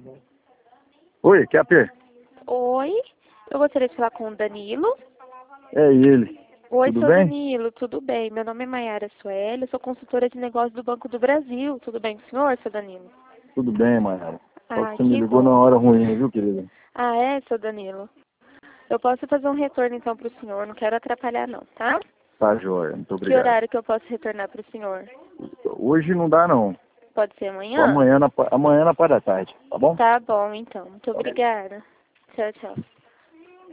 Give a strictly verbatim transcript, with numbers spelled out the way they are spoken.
Oi, quer P? Oi, eu gostaria de falar com o Danilo. É ele. Oi, Tudo seu bem? Danilo, tudo bem? Meu nome é Maiara Sueli, eu sou consultora de negócios do Banco do Brasil. Tudo bem com o senhor, seu Danilo? Tudo bem, Mayara. Só Ah, que você me que ligou na bom. hora ruim, viu, querida? Ah, é, seu Danilo? Eu posso fazer um retorno então para o senhor, não quero atrapalhar não, tá? Tá, joia. Muito Que obrigado. horário que eu posso retornar para o senhor? Hoje não dá, não. Pode ser Só amanhã? amanhã na, pa- amanhã na parte da tarde, tá bom? Tá bom, então. Muito Tá bom. obrigada. Tchau, tchau.